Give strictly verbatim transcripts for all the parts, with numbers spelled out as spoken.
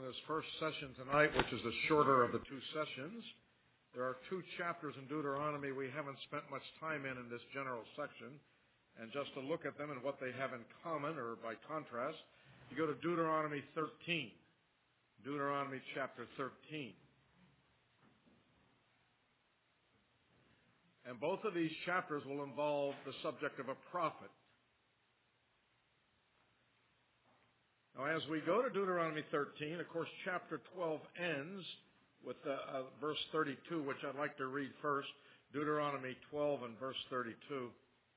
this first session tonight, which is the shorter of the two sessions. There are two chapters in Deuteronomy we haven't spent much time in in this general section. And just to look at them and what they have in common, or by contrast, you go to Deuteronomy thirteen. Deuteronomy chapter thirteen. And both of these chapters will involve the subject of a prophet. Now, as we go to Deuteronomy thirteen, of course, chapter twelve ends with uh, uh, verse thirty-two, which I'd like to read first. Deuteronomy twelve and verse thirty-two.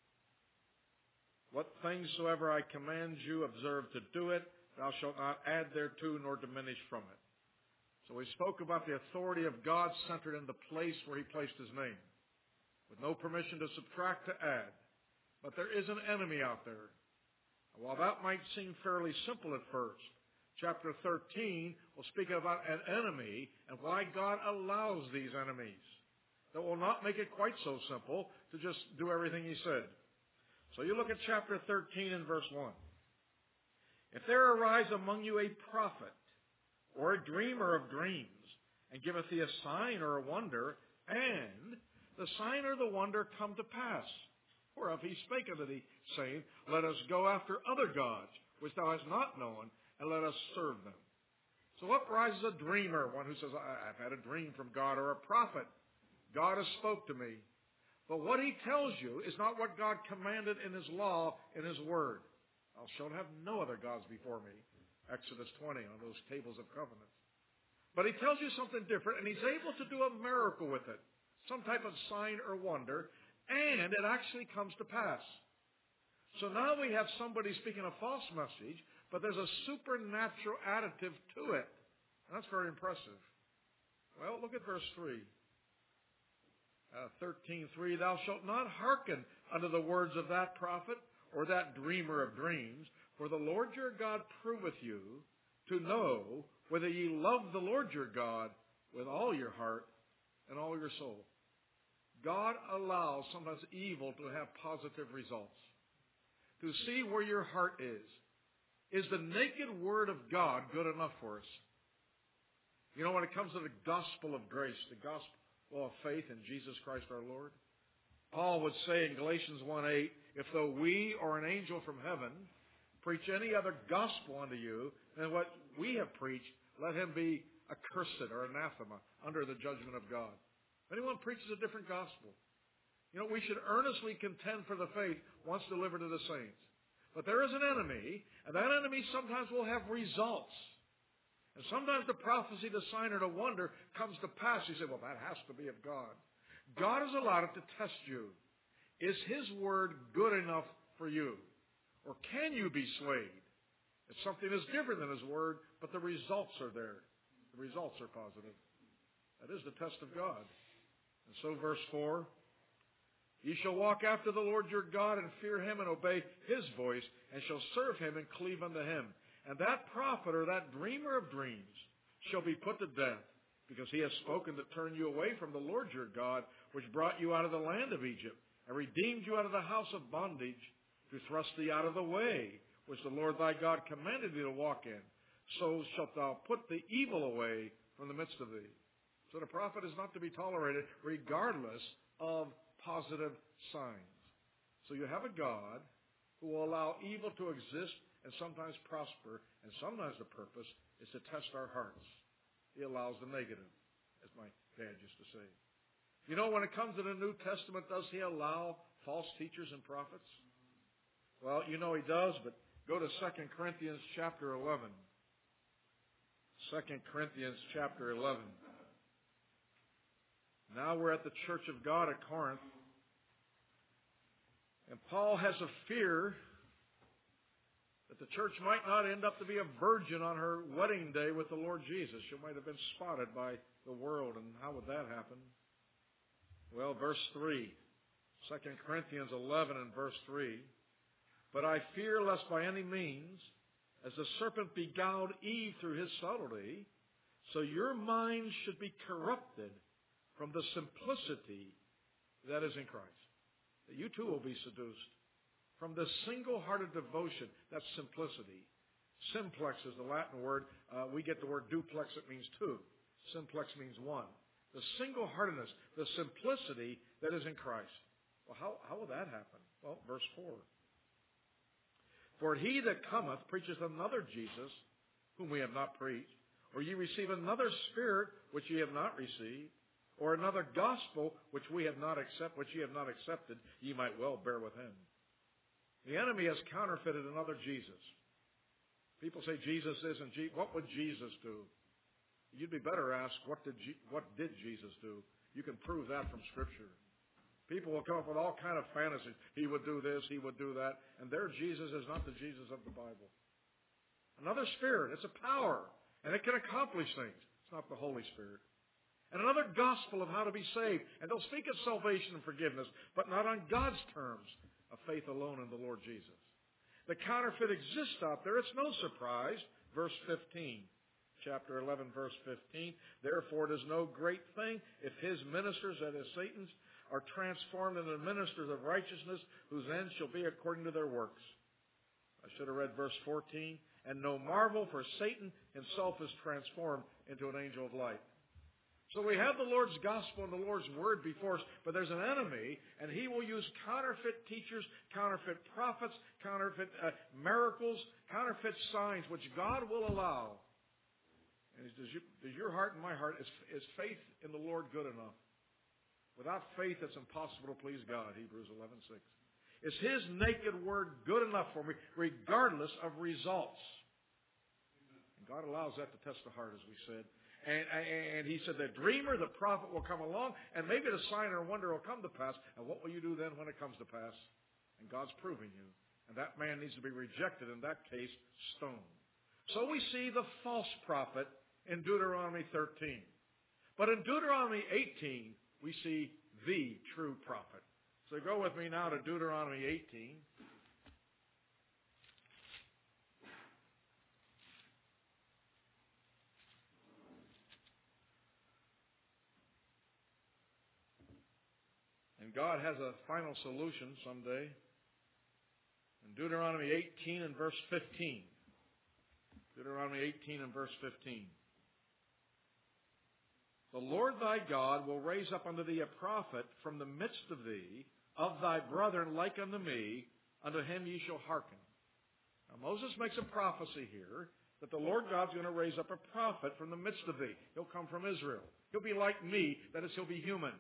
What things soever I command you, observe to do it. Thou shalt not add thereto nor diminish from it. So we spoke about the authority of God centered in the place where He placed His name, with no permission to subtract, to add. But there is an enemy out there. And while that might seem fairly simple at first, chapter thirteen will speak about an enemy and why God allows these enemies. That will not make it quite so simple to just do everything He said. So you look at chapter thirteen and verse one. If there arise among you a prophet or a dreamer of dreams, and giveth thee a sign or a wonder, and the sign or the wonder come to pass, whereof he spake unto thee, saying, Let us go after other gods, which thou hast not known, and let us serve them. So what rises a dreamer, one who says, I've had a dream from God, or a prophet? God has spoke to me. But what he tells you is not what God commanded in His law, in His word. Thou shalt have no other gods before me. Exodus twenty, on those tables of covenants. But he tells you something different, and he's able to do a miracle with it. Some type of sign or wonder, and it actually comes to pass. So now we have somebody speaking a false message, but there's a supernatural additive to it. And that's very impressive. Well, look at verse three. Uh, thirteen three, Thou shalt not hearken unto the words of that prophet or that dreamer of dreams, for the Lord your God proveth you to know whether ye love the Lord your God with all your heart and all your soul. God allows sometimes evil to have positive results. To see where your heart is. Is the naked Word of God good enough for us? You know, when it comes to the gospel of grace, the gospel of faith in Jesus Christ our Lord, Paul would say in Galatians one eight, If though we or an angel from heaven preach any other gospel unto you than what we have preached, let him be accursed or anathema under the judgment of God. If anyone preaches a different gospel, you know, we should earnestly contend for the faith once delivered to the saints. But there is an enemy, and that enemy sometimes will have results. And sometimes the prophecy, the sign, or the wonder comes to pass. You say, well, that has to be of God. God has allowed it to test you. Is His word good enough for you? Or can you be swayed? If something is different than His word, but the results are there. The results are positive. That is the test of God. And so verse four, Ye shall walk after the Lord your God and fear Him and obey His voice, and shall serve Him and cleave unto Him. And that prophet or that dreamer of dreams shall be put to death, because he has spoken to turn you away from the Lord your God, which brought you out of the land of Egypt, and redeemed you out of the house of bondage, to thrust thee out of the way, which the Lord thy God commanded thee to walk in. So shalt thou put the evil away from the midst of thee. So the prophet is not to be tolerated regardless of positive signs. So you have a God who will allow evil to exist and sometimes prosper, and sometimes the purpose is to test our hearts. He allows the negative, as my dad used to say. You know, when it comes to the New Testament, does He allow false teachers and prophets? Well, you know He does, but go to Second Corinthians chapter eleven. Second Corinthians chapter eleven. Now we're at the church of God at Corinth. And Paul has a fear that the church might not end up to be a virgin on her wedding day with the Lord Jesus. She might have been spotted by the world, and how would that happen? Well, verse three, Second Corinthians eleven and verse three, But I fear lest by any means, as the serpent beguiled Eve through his subtlety, so your minds should be corrupted from the simplicity that is in Christ. That you too will be seduced from the single-hearted devotion, that simplicity. Simplex is the Latin word. Uh, we get the word duplex. It means two. Simplex means one. The single-heartedness, the simplicity that is in Christ. Well, how, how will that happen? Well, verse four. For he that cometh preacheth another Jesus, whom we have not preached, or ye receive another Spirit, which ye have not received, or another gospel, which we have not accept, which ye have not accepted, ye might well bear with him. The enemy has counterfeited another Jesus. People say Jesus isn't Jesus. What would Jesus do? You'd be better asked, what did, Je- what did Jesus do? You can prove that from Scripture. People will come up with all kind of fantasies. He would do this, he would do that. And their Jesus is not the Jesus of the Bible. Another Spirit. It's a power. And it can accomplish things. It's not the Holy Spirit. And another gospel of how to be saved. And they'll speak of salvation and forgiveness, but not on God's terms of faith alone in the Lord Jesus. The counterfeit exists out there. It's no surprise. Verse fifteen. Chapter eleven, verse fifteen. Therefore it is no great thing if his ministers, that is Satan's, are transformed into ministers of righteousness, whose end shall be according to their works. I should have read verse fourteen. And no marvel, for Satan himself is transformed into an angel of light. So we have the Lord's gospel and the Lord's word before us, but there's an enemy, and he will use counterfeit teachers, counterfeit prophets, counterfeit uh, miracles, counterfeit signs, which God will allow. And does, you, does your heart and my heart, is, is faith in the Lord good enough? Without faith, it's impossible to please God, Hebrews eleven six. Is his naked word good enough for me, regardless of results? And God allows that to test the heart, as we said. And, and he said, the dreamer, the prophet will come along, and maybe the sign or wonder will come to pass. And what will you do then when it comes to pass? And God's proving you. And that man needs to be rejected, in that case, stoned. So we see the false prophet in Deuteronomy thirteen. But in Deuteronomy eighteen, we see the true prophet. So go with me now to Deuteronomy eighteen. And God has a final solution someday. In Deuteronomy eighteen and verse fifteen. Deuteronomy eighteen and verse fifteen. The Lord thy God will raise up unto thee a prophet from the midst of thee, of thy brethren like unto me, unto him ye shall hearken. Now Moses makes a prophecy here that the Lord God's going to raise up a prophet from the midst of thee. He'll come from Israel. He'll be like me, that is, he'll be human.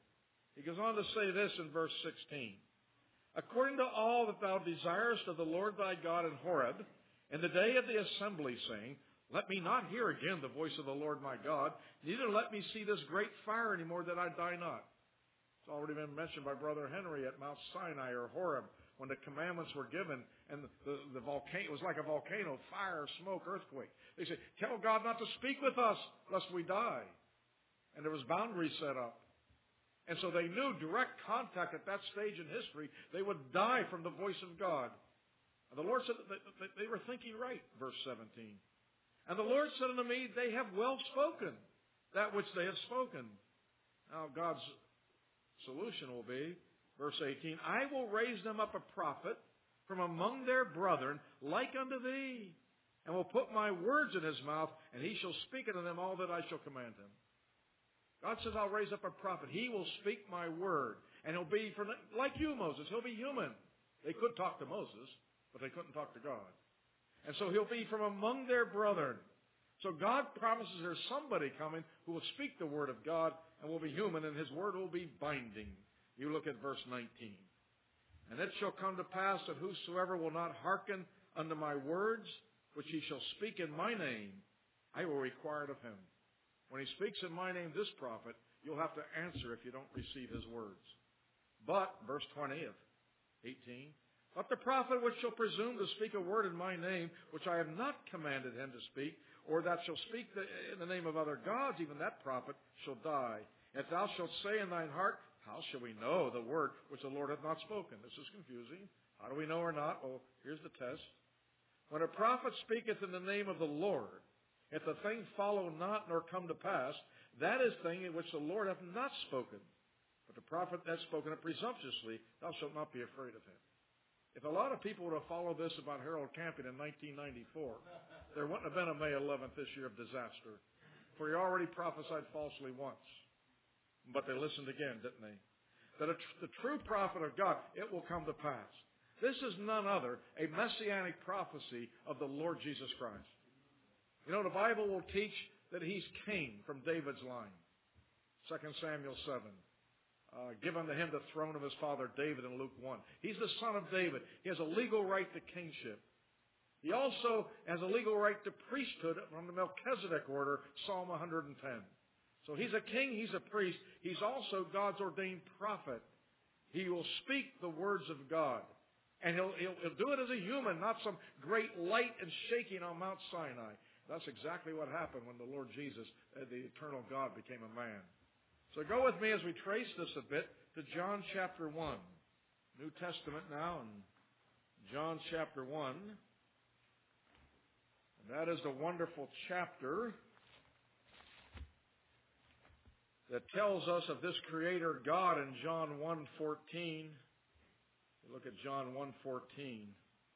He goes on to say this in verse sixteen. According to all that thou desirest of the Lord thy God in Horeb, in the day of the assembly, saying, let me not hear again the voice of the Lord my God, neither let me see this great fire any more, that I die not. It's already been mentioned by Brother Henry at Mount Sinai or Horeb, when the commandments were given, and the, the, the volcano, it was like a volcano, fire, smoke, earthquake. They said, tell God not to speak with us, lest we die. And there was boundaries set up. And so they knew direct contact at that stage in history, they would die from the voice of God. And the Lord said that they were thinking right, verse seventeen. And the Lord said unto me, they have well spoken, that which they have spoken. Now God's solution will be, verse eighteen, I will raise them up a prophet from among their brethren, like unto thee, and will put my words in his mouth, and he shall speak unto them all that I shall command him. God says, I'll raise up a prophet. He will speak my word. And he'll be, for, like you, Moses, he'll be human. They could talk to Moses, but they couldn't talk to God. And so he'll be from among their brethren. So God promises there's somebody coming who will speak the word of God and will be human, and his word will be binding. You look at verse nineteen. And it shall come to pass that whosoever will not hearken unto my words, which he shall speak in my name, I will require it of him. When he speaks in my name, this prophet, you'll have to answer if you don't receive his words. But, verse twenty of eighteen, but the prophet which shall presume to speak a word in my name, which I have not commanded him to speak, or that shall speak the, in the name of other gods, even that prophet shall die. If thou shalt say in thine heart, how shall we know the word which the Lord hath not spoken? This is confusing. How do we know or not? Well, here's the test. When a prophet speaketh in the name of the Lord, if the thing follow not nor come to pass, that is thing in which the Lord hath not spoken. But the prophet hath spoken it presumptuously, thou shalt not be afraid of him. If a lot of people would have followed this about Harold Camping in nineteen ninety-four, there wouldn't have been a May eleventh this year of disaster. For he already prophesied falsely once. But they listened again, didn't they? That a tr- the true prophet of God, it will come to pass. This is none other, a messianic prophecy of the Lord Jesus Christ. You know, the Bible will teach that he's king from David's line. Second Samuel seven. Uh, given to him the throne of his father David in Luke one. He's the son of David. He has a legal right to kingship. He also has a legal right to priesthood from the Melchizedek order, Psalm one hundred ten. So he's a king, he's a priest. He's also God's ordained prophet. He will speak the words of God. And he'll, he'll, he'll do it as a human, not some great light and shaking on Mount Sinai. That's exactly what happened when the Lord Jesus, the eternal God, became a man. So go with me as we trace this a bit to John chapter one. New Testament now in John chapter one. And that is the wonderful chapter that tells us of this Creator God in John one fourteen. Look at John one fourteen.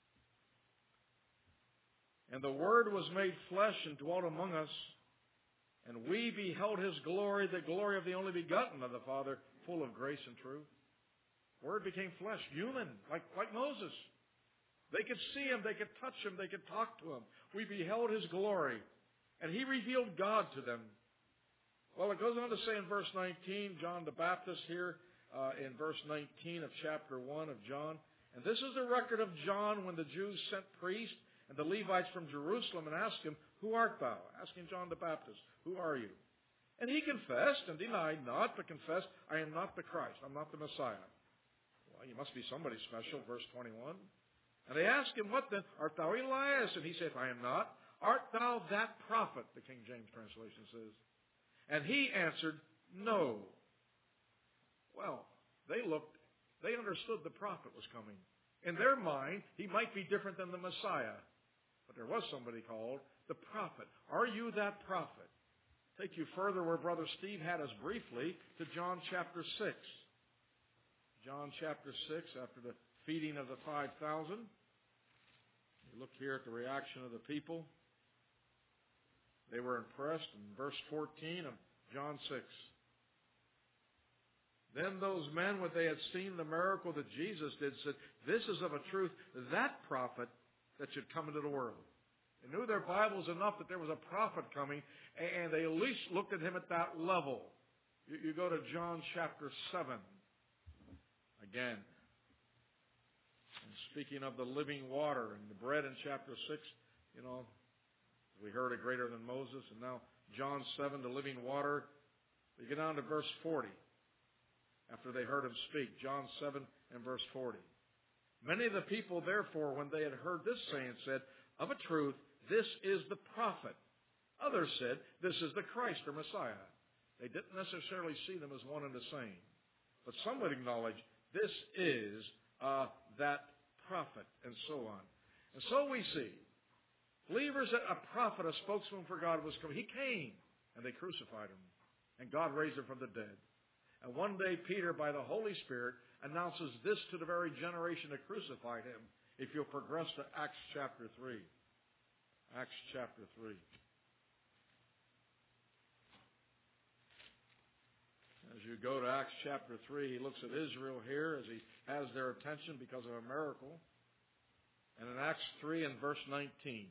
And the Word was made flesh and dwelt among us, and we beheld His glory, the glory of the only begotten of the Father, full of grace and truth. Word became flesh, human, like, like Moses. They could see Him, they could touch Him, they could talk to Him. We beheld His glory, and He revealed God to them. Well, it goes on to say in verse nineteen, John the Baptist here, uh, in verse nineteen of chapter one of John, and this is the record of John when the Jews sent priests and the Levites from Jerusalem and asked him, Who art thou? Asking John the Baptist, Who are you? And he confessed and denied not, but confessed, I am not the Christ, I'm not the Messiah. Well, you must be somebody special, verse twenty-one. And they asked him, What then? Art thou Elias? And he said, I am not. Art thou that prophet? The King James translation says. And he answered, No. Well, they looked, they understood the prophet was coming. In their mind, he might be different than the Messiah. But there was somebody called the prophet. Are you that prophet? Take you further where Brother Steve had us briefly to John chapter six. John chapter six, after the feeding of the five thousand. You look here at the reaction of the people. They were impressed in verse fourteen of John six. Then those men, when they had seen the miracle that Jesus did, said, This is of a truth that prophet that should come into the world. They knew their Bibles enough that there was a prophet coming, and they at least looked at him at that level. You, you go to John chapter seven. Again, and speaking of the living water and the bread in chapter six, you know, we heard it greater than Moses, and now John seven, the living water. We get down to verse forty. After they heard him speak, John seven and verse forty. Many of the people, therefore, when they had heard this saying, said, Of a truth, this is the prophet. Others said, This is the Christ or Messiah. They didn't necessarily see them as one and the same. But some would acknowledge, This is uh, that prophet, and so on. And so we see, believers that a prophet, a spokesman for God was coming. He came, and they crucified him. And God raised him from the dead. And one day Peter, by the Holy Spirit, announces this to the very generation that crucified him. If you'll progress to Acts chapter three. Acts chapter three. As you go to Acts chapter three, he looks at Israel here as he has their attention because of a miracle. And in Acts three and verse nineteen,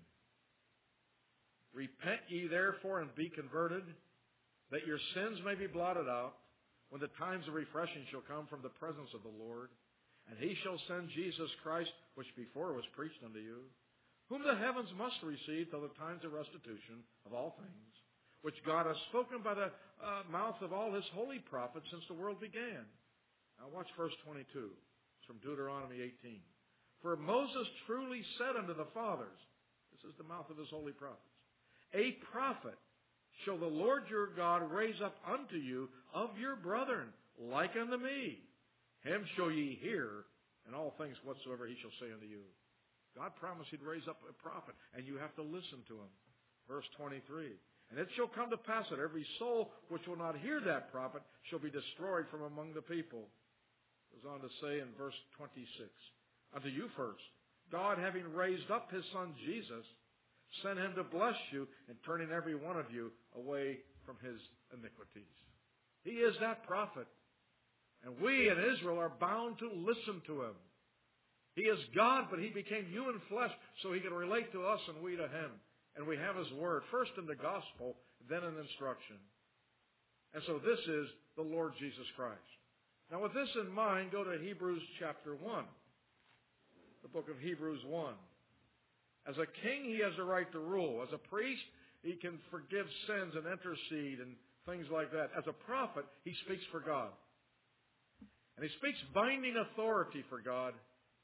Repent ye therefore and be converted, that your sins may be blotted out, when the times of refreshing shall come from the presence of the Lord. And he shall send Jesus Christ, which before was preached unto you, whom the heavens must receive till the times of restitution of all things, which God has spoken by the uh, mouth of all his holy prophets since the world began. Now watch verse twenty-two. It's from Deuteronomy eighteen. For Moses truly said unto the fathers, this is the mouth of his holy prophets, A prophet shall the Lord your God raise up unto you of your brethren, like unto me. Him shall ye hear, and all things whatsoever he shall say unto you. God promised he'd raise up a prophet, and you have to listen to him. Verse twenty-three. And it shall come to pass that every soul which will not hear that prophet shall be destroyed from among the people. It goes on to say in verse twenty-six. unto you first. God, having raised up his Son Jesus, sent him to bless you and turning every one of you away from his iniquities. He is that prophet. And we in Israel are bound to listen to him. He is God, but he became human flesh so he could relate to us and we to him. And we have his word, first in the gospel, then in instruction. And so this is the Lord Jesus Christ. Now with this in mind, go to Hebrews chapter one. The book of Hebrews one. As a king, he has the right to rule. As a priest, he can forgive sins and intercede and things like that. As a prophet, he speaks for God. And he speaks binding authority for God.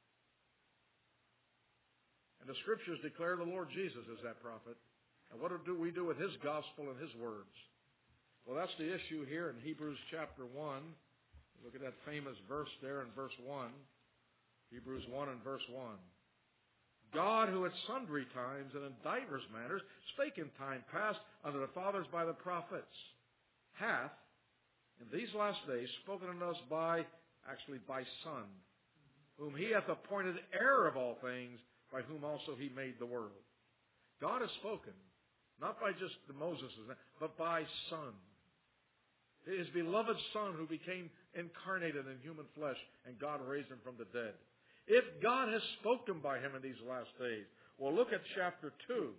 And the Scriptures declare the Lord Jesus is that prophet. And what do we do with his gospel and his words? Well, that's the issue here in Hebrews chapter one. Look at that famous verse there in verse one. Hebrews one and verse one. God, who at sundry times and in divers manners spake in time past unto the fathers by the prophets, hath in these last days spoken unto us by, actually by Son, whom he hath appointed heir of all things, by whom also he made the world. God has spoken, not by just the Moses, but by Son. His beloved Son who became incarnated in human flesh, and God raised him from the dead. If God has spoken by him in these last days, well, look at chapter two.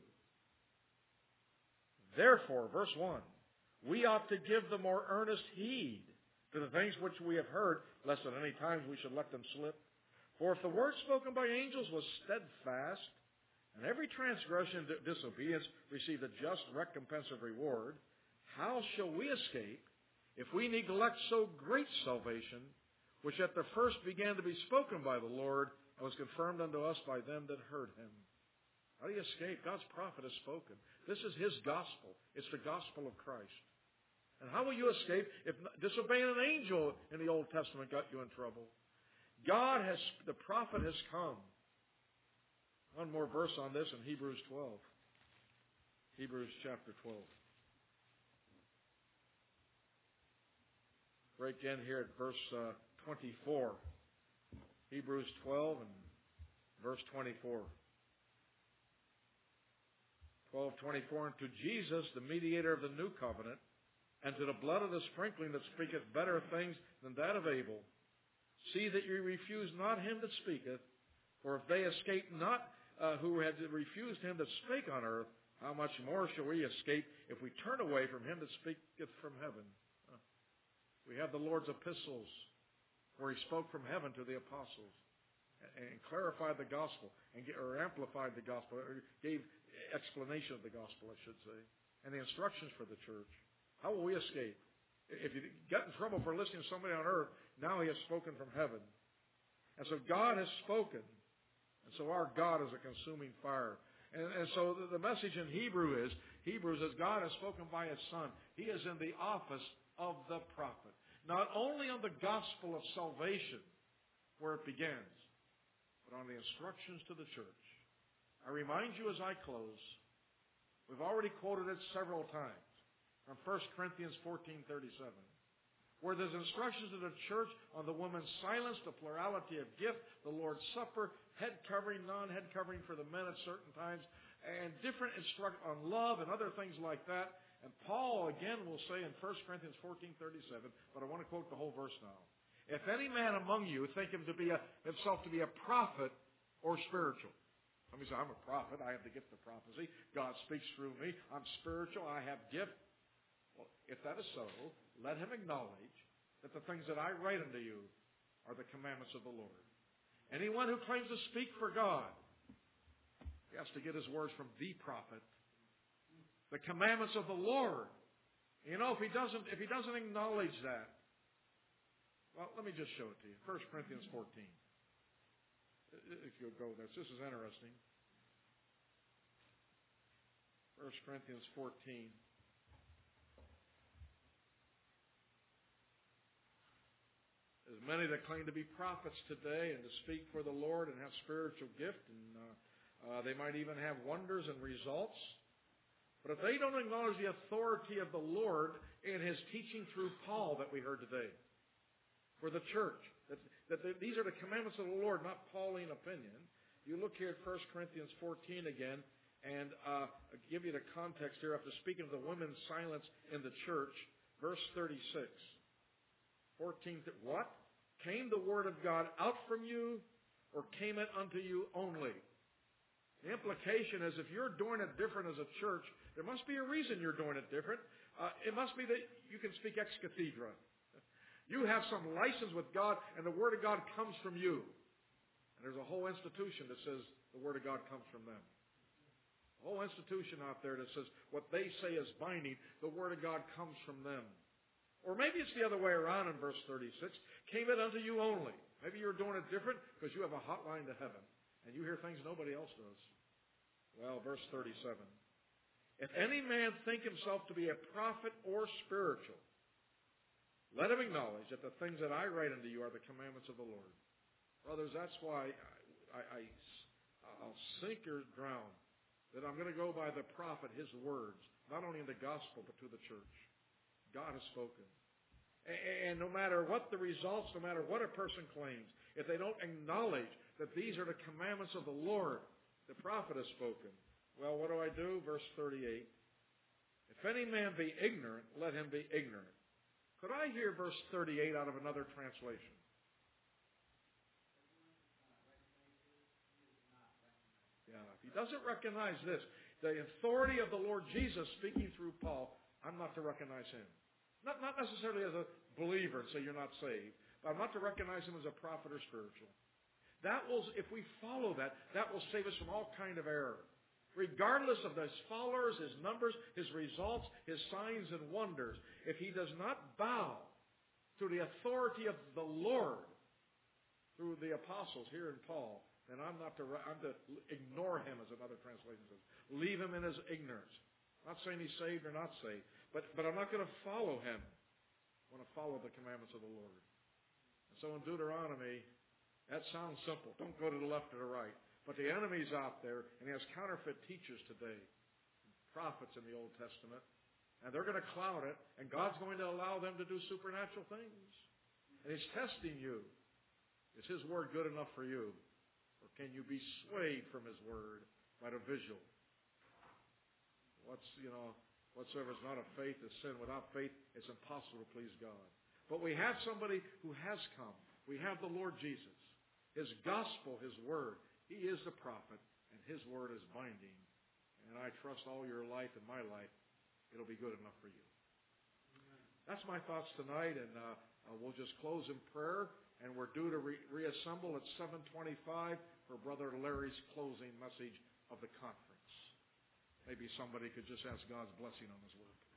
Therefore, verse one, we ought to give the more earnest heed to the things which we have heard, lest at any times we should let them slip. For if the word spoken by angels was steadfast, and every transgression and disobedience received a just recompense of reward, how shall we escape if we neglect so great salvation, which at the first began to be spoken by the Lord, and was confirmed unto us by them that heard him? How do you escape? God's prophet has spoken. This is his gospel. It's the gospel of Christ. And how will you escape if disobeying an angel in the Old Testament got you in trouble? God has, the prophet has come. One more verse on this in Hebrews twelve. Hebrews chapter twelve. Break in here at verse uh, twenty-four. Hebrews twelve and verse twenty-four. twelve twenty-four. And to Jesus, the mediator of the new covenant, and to the blood of the sprinkling that speaketh better things than that of Abel, see that you refuse not him that speaketh, for if they escape not uh, who had refused him that spake on earth, how much more shall we escape if we turn away from him that speaketh from heaven? Uh, we have the Lord's epistles, where he spoke from heaven to the apostles and clarified the gospel, and or amplified the gospel, or gave explanation of the gospel, I should say, and the instructions for the church. How will we escape? If you get in trouble for listening to somebody on earth, now he has spoken from heaven. And so God has spoken. And so our God is a consuming fire. And, and so the, the message in Hebrew is, Hebrews is God has spoken by his Son. He is in the office of the prophet. Not only on the gospel of salvation, where it begins, but on the instructions to the church. I remind you as I close, we've already quoted it several times. From First Corinthians fourteen thirty-seven, where there's instructions to the church on the woman's silence, the plurality of gift, the Lord's Supper, head covering, non-head covering for the men at certain times, and different instructions on love and other things like that. And Paul again will say in First Corinthians fourteen thirty-seven, but I want to quote the whole verse now. If any man among you think him to be a, himself to be a prophet or spiritual. Somebody say, I'm a prophet, I have the gift of prophecy, God speaks through me, I'm spiritual, I have gift. Well, if that is so, let him acknowledge that the things that I write unto you are the commandments of the Lord. Anyone who claims to speak for God, he has to get his words from the prophet. The commandments of the Lord. You know, if he doesn't, if he doesn't acknowledge that, well, let me just show it to you. First Corinthians fourteen. If you'll go there. This is interesting. First Corinthians fourteen. There's many that claim to be prophets today and to speak for the Lord and have spiritual gift, and uh, uh, they might even have wonders and results. But if they don't acknowledge the authority of the Lord in his teaching through Paul that we heard today, for the church. That, that the, these are the commandments of the Lord, not Pauline opinion. You look here at First Corinthians fourteen again, and uh, I'll give you the context here after speaking of the women's silence in the church. Verse thirty-six. fourteen, what? Came the word of God out from you, or came it unto you only? The implication is if you're doing it different as a church, there must be a reason you're doing it different. Uh, it must be that you can speak ex cathedra. You have some license with God, and the Word of God comes from you. And there's a whole institution that says the Word of God comes from them. A whole institution out there that says what they say is binding, the Word of God comes from them. Or maybe it's the other way around in verse thirty-six. Came it unto you only. Maybe you're doing it different because you have a hotline to heaven, and you hear things nobody else does. Well, verse thirty-seven. If any man think himself to be a prophet or spiritual, let him acknowledge that the things that I write unto you are the commandments of the Lord. Brothers, that's why I, I, I, I'll sink or drown that I'm going to go by the prophet, his words, not only in the gospel, but to the church. God has spoken. And, and no matter what the results, no matter what a person claims, if they don't acknowledge that these are the commandments of the Lord, the prophet has spoken. Well, what do I do? Verse thirty-eight. If any man be ignorant, let him be ignorant. Could I hear verse thirty-eight out of another translation? Yeah, if he doesn't recognize this, the authority of the Lord Jesus speaking through Paul, I'm not to recognize him. Not, not necessarily as a believer and say you're not saved, but I'm not to recognize him as a prophet or spiritual. That will, if we follow that, that will save us from all kind of error. Regardless of his followers, his numbers, his results, his signs and wonders, if he does not bow to the authority of the Lord through the apostles here in Paul, then I'm not to, I'm to ignore him, as another translation says. Leave him in his ignorance. I'm not saying he's saved or not saved, but, but I'm not going to follow him. I want to follow the commandments of the Lord. And so in Deuteronomy, that sounds simple. Don't go to the left or the right. But the enemy's out there, and he has counterfeit teachers today, prophets in the Old Testament, and they're going to cloud it, and God's going to allow them to do supernatural things. And he's testing you. Is his word good enough for you? Or can you be swayed from his word by the visual? What's, you know, whatsoever is not of faith is sin. Without faith, it's impossible to please God. But we have somebody who has come. We have the Lord Jesus. His gospel, his word. He is the prophet, and his word is binding. And I trust all your life and my life, it'll be good enough for you. Amen. That's my thoughts tonight, and uh, uh, we'll just close in prayer, and we're due to re- reassemble at seven twenty-five for Brother Larry's closing message of the conference. Maybe somebody could just ask God's blessing on his word.